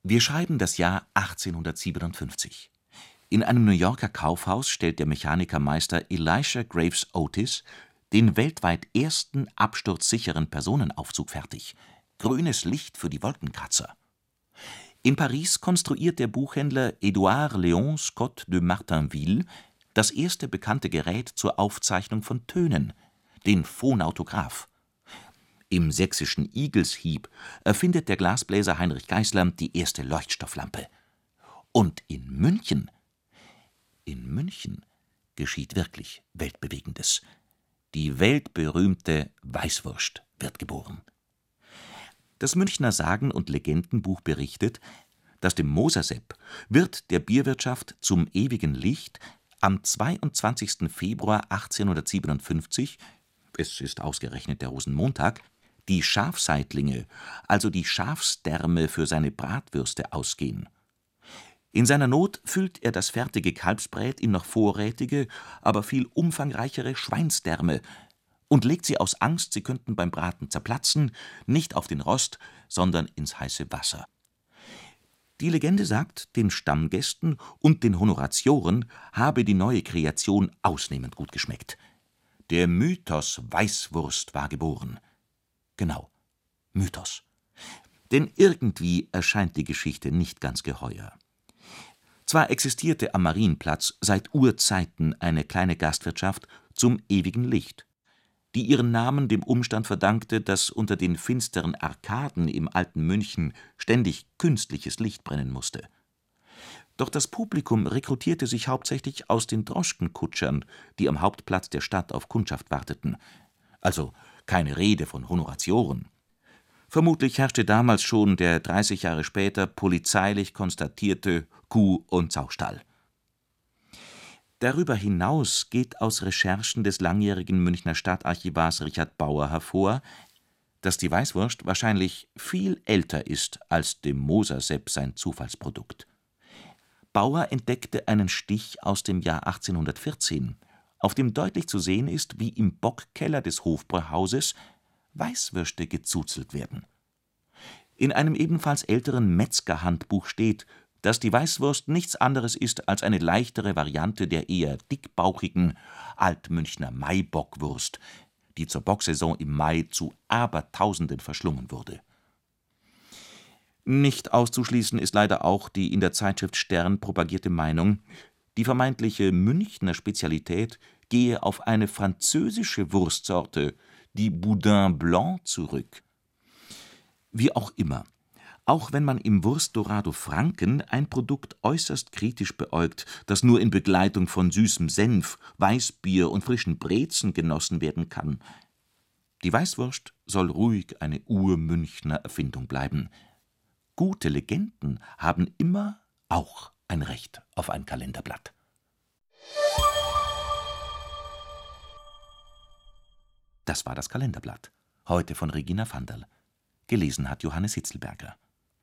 Wir schreiben das Jahr 1857. In einem New Yorker Kaufhaus stellt der Mechanikermeister Elisha Graves Otis den weltweit ersten absturzsicheren Personenaufzug fertig. Grünes Licht für die Wolkenkratzer. In Paris konstruiert der Buchhändler Édouard Léon Scott de Martinville das erste bekannte Gerät zur Aufzeichnung von Tönen, den Phonautograph. Im sächsischen Igelshieb erfindet der Glasbläser Heinrich Geissler die erste Leuchtstofflampe. Und in München geschieht wirklich Weltbewegendes. Die weltberühmte Weißwurst wird geboren. Das Münchner Sagen- und Legendenbuch berichtet, dass dem Mosersepp Wirt der Bierwirtschaft Zum ewigen Licht am 22. Februar 1857, es ist ausgerechnet der Rosenmontag, die Schafseitlinge, also die Schafsdärme für seine Bratwürste ausgehen. In seiner Not füllt er das fertige Kalbsbrät in noch vorrätige, aber viel umfangreichere Schweinsdärme und legt sie aus Angst, sie könnten beim Braten zerplatzen, nicht auf den Rost, sondern ins heiße Wasser. Die Legende sagt, den Stammgästen und den Honoratioren habe die neue Kreation ausnehmend gut geschmeckt. Der Mythos Weißwurst war geboren. Genau, Mythos. Denn irgendwie erscheint die Geschichte nicht ganz geheuer. Zwar existierte am Marienplatz seit Urzeiten eine kleine Gastwirtschaft Zum ewigen Licht, die ihren Namen dem Umstand verdankte, dass unter den finsteren Arkaden im alten München ständig künstliches Licht brennen musste. Doch das Publikum rekrutierte sich hauptsächlich aus den Droschkenkutschern, die am Hauptplatz der Stadt auf Kundschaft warteten. Also keine Rede von Honoratioren. Vermutlich herrschte damals schon der 30 Jahre später polizeilich konstatierte Kuh- und Saustall. Darüber hinaus geht aus Recherchen des langjährigen Münchner Stadtarchivars Richard Bauer hervor, dass die Weißwurst wahrscheinlich viel älter ist als dem Mosersepp sein Zufallsprodukt. Bauer entdeckte einen Stich aus dem Jahr 1814, auf dem deutlich zu sehen ist, wie im Bockkeller des Hofbräuhauses Weißwürste gezuzelt werden. In einem ebenfalls älteren Metzgerhandbuch steht, dass die Weißwurst nichts anderes ist als eine leichtere Variante der eher dickbauchigen Altmünchner Maibockwurst, die zur Bocksaison im Mai zu Abertausenden verschlungen wurde. Nicht auszuschließen ist leider auch die in der Zeitschrift Stern propagierte Meinung, die vermeintliche Münchner Spezialität gehe auf eine französische Wurstsorte, die Boudin Blanc, zurück. Wie auch immer, auch wenn man im Wurstdorado Franken ein Produkt äußerst kritisch beäugt, das nur in Begleitung von süßem Senf, Weißbier und frischen Brezen genossen werden kann. Die Weißwurst soll ruhig eine Ur-Münchner Erfindung bleiben. Gute Legenden haben immer auch ein Recht auf ein Kalenderblatt. Das war das Kalenderblatt. Heute von Regina Vanderl. Gelesen hat Johannes Hitzelberger.